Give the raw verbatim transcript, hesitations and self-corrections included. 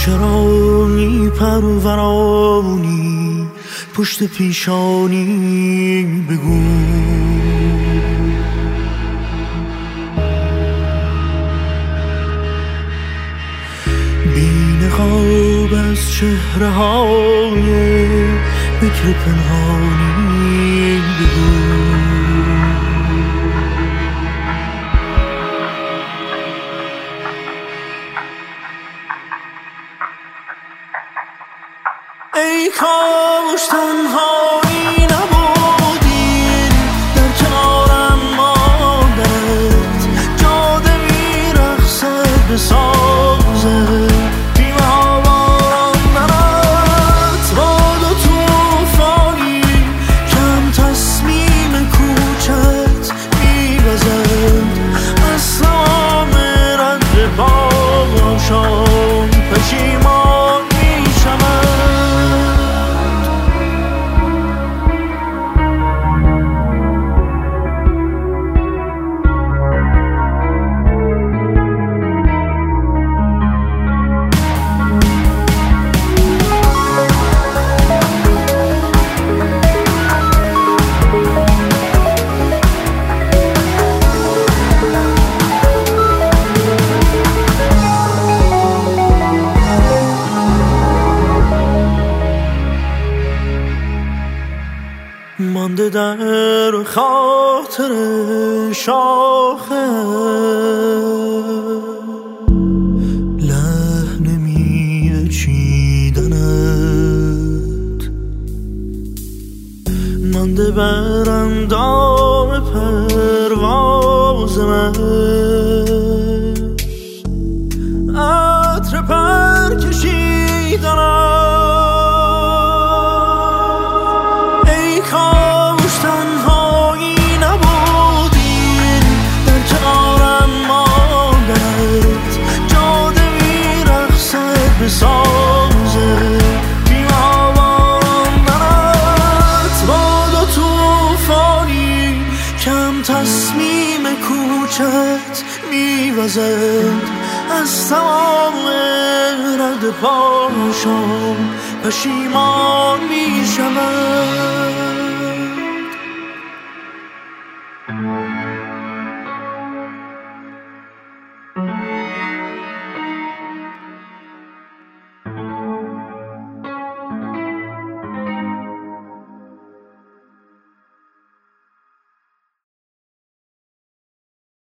چرا میپرورانی پشت پیشانی بگو. بی نقاب از چهره های بکر پنهانی بگو. ای کاش تنهایی نبودین در کنارم ماندنت، جاده میرقصد به سازه بیمه ها باراندنت، باد و توفانی کم تصمیم کوچت میوزد از تمام رنج پاشان پشیمان میشود. مانده در خاطر شاخه لحن میوه چیدنت، مانده بر اندام پرواز من عطر پر کشیدنت. سازه بیمه ها باراندنت، باد و توفانی کم تصمیم کوچت میوزد از تمام رد پاشان پشیمان میشود.